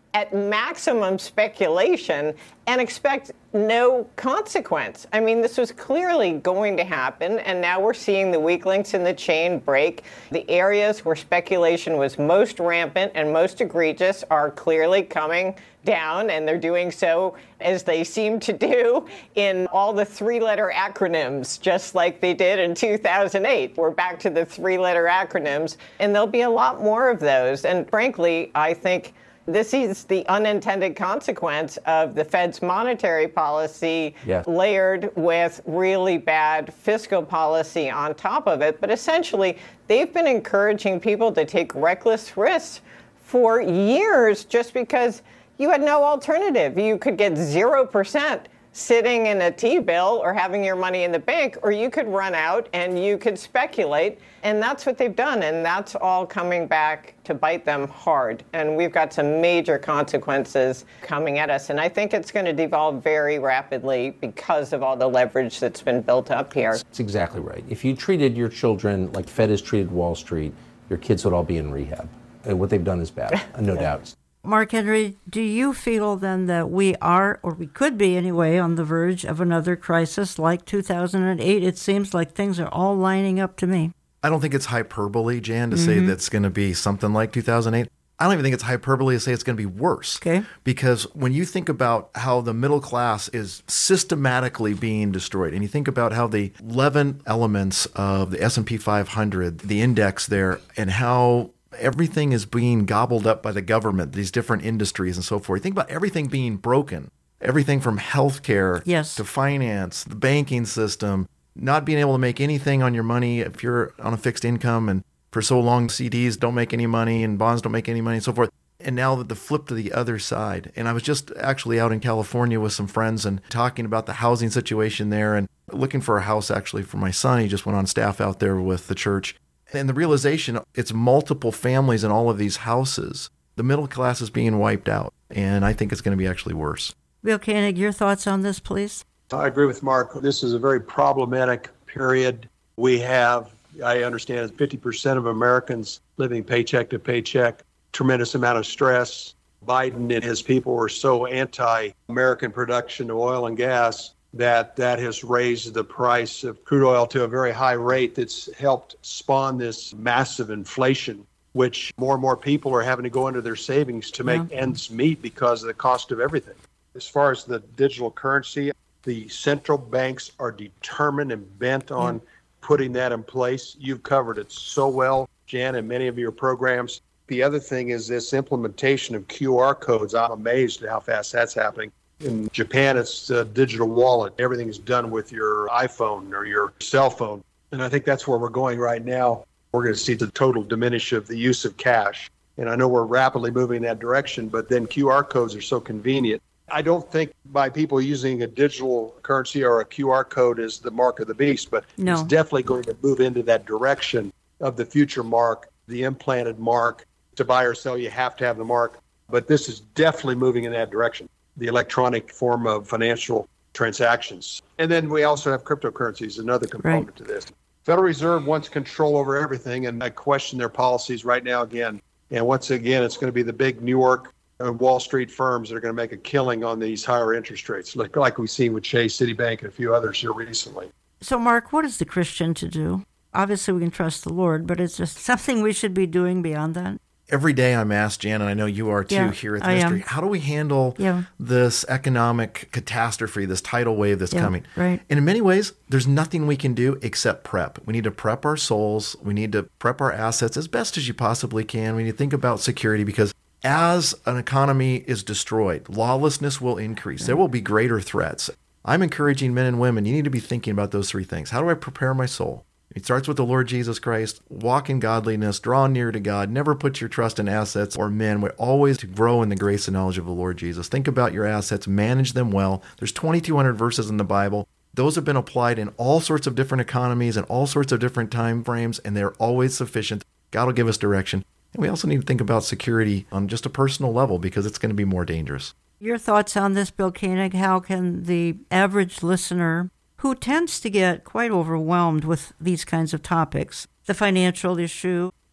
at maximum speculation and expect no consequence. I mean, this was clearly going to happen, and now we're seeing the weak links in the chain break. The areas where speculation was most rampant and most egregious are clearly coming down, and they're doing so, as they seem to do, in all the three-letter acronyms, just like they did in two thousand eight. We're back to the three-letter acronyms, and there'll be a lot more of those. And frankly, I think this is the unintended consequence of the Fed's monetary policy yes. layered with really bad fiscal policy on top of it. But essentially, they've been encouraging people to take reckless risks for years just because you had no alternative. You could get zero percent sitting in a T-bill or having your money in the bank, or you could run out and you could speculate. And that's what they've done. And that's all coming back to bite them hard. And we've got some major consequences coming at us. And I think it's going to devolve very rapidly because of all the leverage that's been built up here. That's exactly right. If you treated your children like Fed has treated Wall Street, your kids would all be in rehab. And what they've done is bad, no doubt. Mark Henry, do you feel then that we are, or we could be anyway, on the verge of another crisis like two thousand eight? It seems like things are all lining up to me. I don't think it's hyperbole, Jan, to mm-hmm. say that's going to be something like two thousand eight. I don't even think it's hyperbole to say it's going to be worse. Okay. Because when you think about how the middle class is systematically being destroyed, and you think about how the eleven elements of the S and P five hundred, the index there, and how everything is being gobbled up by the government, these different industries and so forth. Think about everything being broken, everything from healthcare yes. to finance, the banking system, not being able to make anything on your money if you're on a fixed income, and for so long C Ds don't make any money and bonds don't make any money and so forth. And now the flip to the other side. And I was just actually out in California with some friends and talking about the housing situation there and looking for a house actually for my son. He just went on staff out there with the church. And the realization, it's multiple families in all of these houses. The middle class is being wiped out, and I think it's going to be actually worse. Bill Koenig, your thoughts on this, please? I agree with Mark. This is a very problematic period. We have, I understand, fifty percent of Americans living paycheck to paycheck, tremendous amount of stress. Biden and his people were so anti-American production of oil and gas that that has raised the price of crude oil to a very high rate that's helped spawn this massive inflation, which more and more people are having to go into their savings to make yeah. ends meet because of the cost of everything. As far as the digital currency, the central banks are determined and bent on yeah. putting that in place. You've covered it so well, Jan, in many of your programs. The other thing is this implementation of Q R codes. I'm amazed at how fast that's happening. In Japan, it's a digital wallet. Everything is done with your iPhone or your cell phone. And I think that's where we're going right now. We're going to see the total diminish of the use of cash. And I know we're rapidly moving in that direction, but then Q R codes are so convenient. I don't think by people using a digital currency or a Q R code is the mark of the beast, but no. it's definitely going to move into that direction of the future mark, the implanted mark. To buy or sell, you have to have the mark. But this is definitely moving in that direction. The electronic form of financial transactions. And then we also have cryptocurrencies, another component right. to this. Federal Reserve wants control over everything, and I question their policies right now again. And once again, it's going to be the big New York and Wall Street firms that are going to make a killing on these higher interest rates, like, like we've seen with Chase, Citibank, and a few others here recently. So, Mark, what is the Christian to do? Obviously, we can trust the Lord, but is there something we should be doing beyond that? Every day I'm asked, Jan, and I know you are too yeah, here at the I Ministry, am. how do we handle yeah. this economic catastrophe, this tidal wave that's yeah, coming? Right. And in many ways, there's nothing we can do except prep. We need to prep our souls. We need to prep our assets as best as you possibly can. We need to think about security because as an economy is destroyed, lawlessness will increase. Right. There will be greater threats. I'm encouraging men and women, you need to be thinking about those three things. How do I prepare my soul? It starts with the Lord Jesus Christ. Walk in godliness, draw near to God, never put your trust in assets or men, but always to grow in the grace and knowledge of the Lord Jesus. Think about your assets, manage them well. There's twenty-two hundred verses in the Bible. Those have been applied in all sorts of different economies and all sorts of different time frames, and they're always sufficient. God will give us direction. And we also need to think about security on just a personal level because it's going to be more dangerous. Your thoughts on this, Bill Koenig? How can the average listener who tends to get quite overwhelmed with these kinds of topics, the financial issue,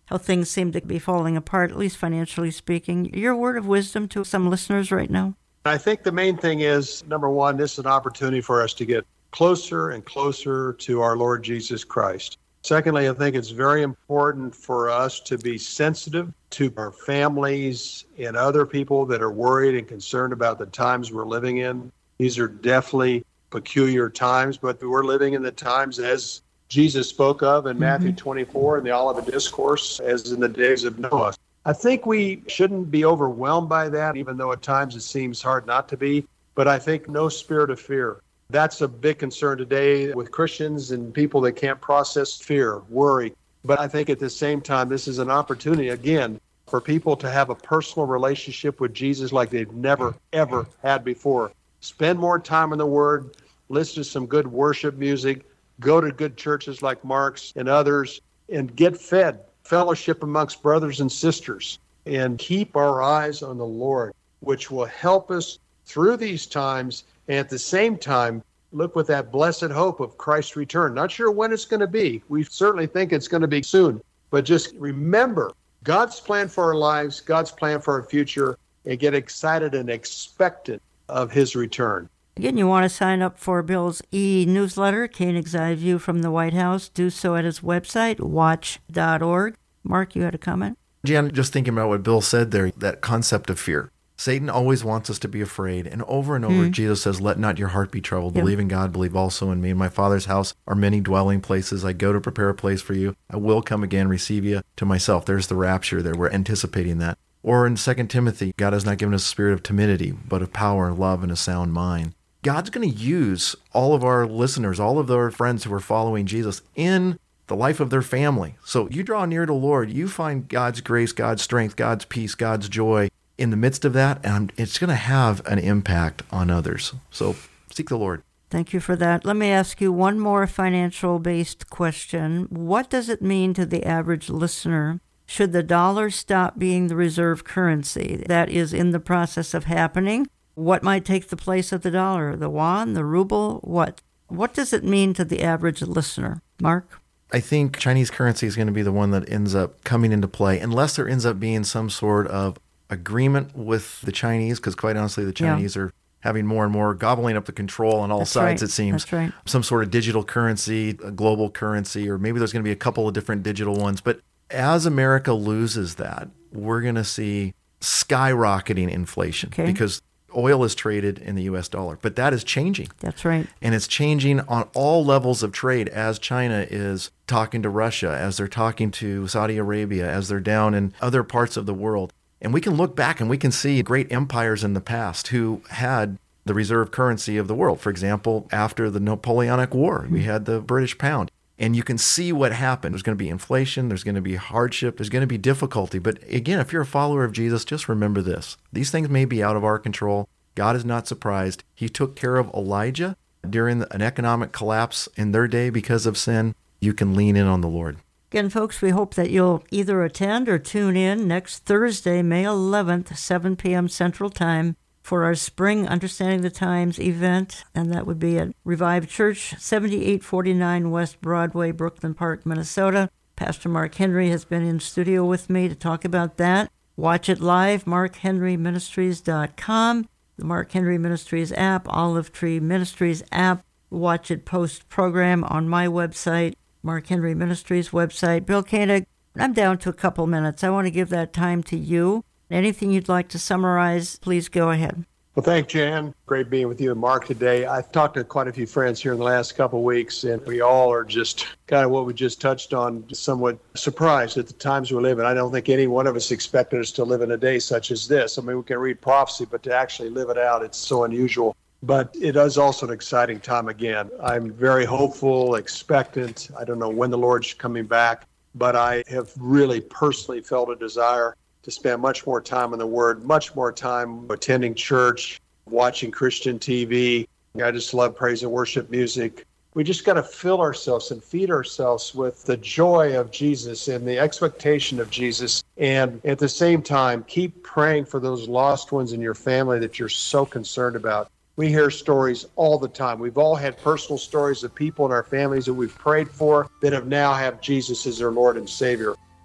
how things seem to be falling apart, at least financially speaking. Your word of wisdom to some listeners right now? I think the main thing is, number one, this is an opportunity for us to get closer and closer to our Lord Jesus Christ. Secondly, I think it's very important for us to be sensitive to our families and other people that are worried and concerned about the times we're living in. These are definitely peculiar times, but we're living in the times as Jesus spoke of in mm-hmm. Matthew twenty-four in the Olivet Discourse, as in the days of Noah. I think we shouldn't be overwhelmed by that, even though at times it seems hard not to be. But I think no spirit of fear. That's a big concern today with Christians and people that can't process fear, worry. But I think at the same time, this is an opportunity, again, for people to have a personal relationship with Jesus like they've never, ever had before. Spend more time in the Word, listen to some good worship music, go to good churches like Mark's and others, and get fed, fellowship amongst brothers and sisters, and keep our eyes on the Lord, which will help us through these times, and at the same time, look with that blessed hope of Christ's return. Not sure when it's going to be. We certainly think it's going to be soon, but just remember God's plan for our lives, God's plan for our future, and get excited and expectant of His return. Again, you want to sign up for Bill's e-newsletter, Koenig's Eye View from the White House. Do so at his website, watch dot org. Mark, you had a comment? Jan, just thinking about what Bill said there, that concept of fear. Satan always wants us to be afraid. And over and over, mm. Jesus says, let not your heart be troubled. Yep. Believe in God, believe also in me. In my Father's house are many dwelling places. I go to prepare a place for you. I will come again, receive you to myself. There's the rapture there. We're anticipating that. Or in Second Timothy, God has not given us a spirit of timidity, but of power, love, and a sound mind. God's going to use all of our listeners, all of our friends who are following Jesus in the life of their family. So you draw near to the Lord, you find God's grace, God's strength, God's peace, God's joy in the midst of that, and it's going to have an impact on others. So seek the Lord. Thank you for that. Let me ask you one more financial-based question. What does it mean to the average listener? Should the dollar stop being the reserve currency? That is in the process of happening. What might take the place of the dollar? The yuan, the ruble, what? What does it mean to the average listener? Mark? I think Chinese currency is going to be the one that ends up coming into play, unless there ends up being some sort of agreement with the Chinese, because quite honestly, the Chinese yeah. are having more and more gobbling up the control on all That's sides, right. it seems. That's right. Some sort of digital currency, a global currency, or maybe there's going to be a couple of different digital ones. But as America loses that, we're going to see skyrocketing inflation okay. because oil is traded in the U S dollar, but that is changing. That's right. And it's changing on all levels of trade as China is talking to Russia, as they're talking to Saudi Arabia, as they're down in other parts of the world. And we can look back and we can see great empires in the past who had the reserve currency of the world. For example, after the Napoleonic War, we had the British pound. And you can see what happened. There's going to be inflation. There's going to be hardship. There's going to be difficulty. But again, if you're a follower of Jesus, just remember this. These things may be out of our control. God is not surprised. He took care of Elijah during an economic collapse in their day because of sin. You can lean in on the Lord. Again, folks, we hope that you'll either attend or tune in next Thursday, May eleventh, seven p.m. Central Time, for our Spring Understanding the Times event, and that would be at Revived Church, seventy-eight forty-nine West Broadway, Brooklyn Park, Minnesota. Pastor Mark Henry has been in studio with me to talk about that. Watch it live, mark henry ministries dot com, the Mark Henry Ministries app, Olive Tree Ministries app. Watch it post-program on my website, Mark Henry Ministries website. Bill Koenig, I'm down to a couple minutes. I want to give that time to you. Anything you'd like to summarize, please go ahead. Well, thank you, Jan. Great being with you and Mark today. I've talked to quite a few friends here in the last couple of weeks, and we all are just kind of what we just touched on, somewhat surprised at the times we live in. I don't think any one of us expected us to live in a day such as this. I mean, we can read prophecy, but to actually live it out, it's so unusual. But it is also an exciting time again. I'm very hopeful, expectant. I don't know when the Lord's coming back, but I have really personally felt a desire to spend much more time in the Word, much more time attending church, watching Christian T V. I just love praise and worship music. We just got to fill ourselves and feed ourselves with the joy of Jesus and the expectation of Jesus. And at the same time, keep praying for those lost ones in your family that you're so concerned about. We hear stories all the time. We've all had personal stories of people in our families that we've prayed for that have now have Jesus as their Lord and Savior.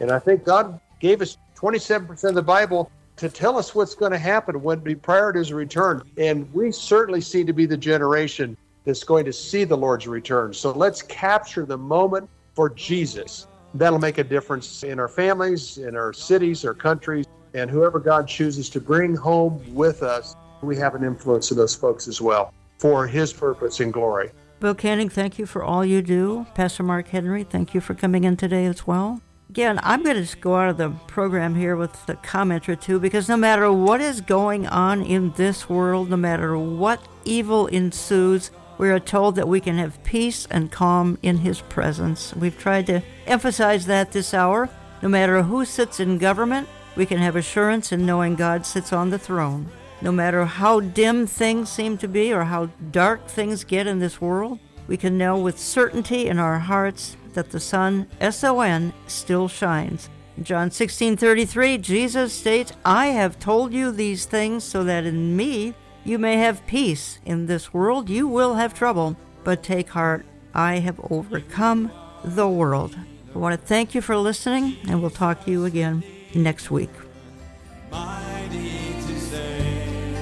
And I think God gave us twenty-seven percent of the Bible to tell us what's going to happen when we prior to his return. And we certainly seem to be the generation that's going to see the Lord's return. So let's capture the moment for Jesus. That'll make a difference in our families, in our cities, our countries, and whoever God chooses to bring home with us, we have an influence of those folks as well for his purpose and glory. Bill Koenig, thank you for all you do. Pastor Mark Henry, thank you for coming in today as well. Again, I'm going to just go out of the program here with a comment or two, because no matter what is going on in this world, no matter what evil ensues, we are told that we can have peace and calm in his presence. We've tried to emphasize that this hour. No matter who sits in government, we can have assurance in knowing God sits on the throne. No matter how dim things seem to be or how dark things get in this world, we can know with certainty in our hearts that the sun, S O N, still shines. In John sixteen thirty-three, Jesus states, I have told you these things so that in me you may have peace. In this world you will have trouble, but take heart, I have overcome the world. I want to thank you for listening, and we'll talk to you again next week. Mighty to say,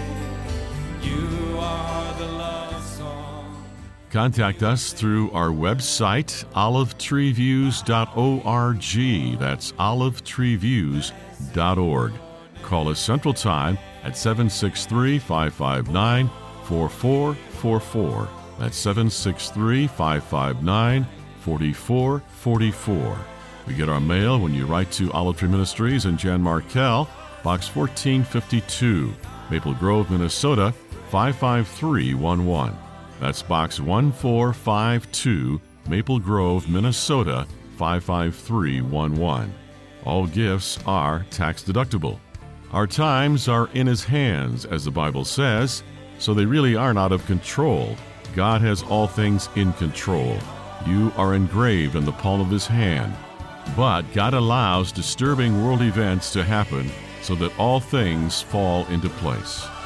you are the love song. Contact us through our website, olive tree views dot org. That's olive tree views dot org. Call us Central Time at seven six three, five five nine, four four four four. That's seven six three, five five nine, four four four four. We get our mail when you write to Olive Tree Ministries and Jan Markell, Box fourteen fifty-two, Maple Grove, Minnesota, five five three one one. That's Box one four five two, Maple Grove, Minnesota, five five three one one. All gifts are tax deductible. Our times are in his hands, as the Bible says, so they really aren't out of control. God has all things in control. You are engraved in the palm of his hand. But God allows disturbing world events to happen so that all things fall into place.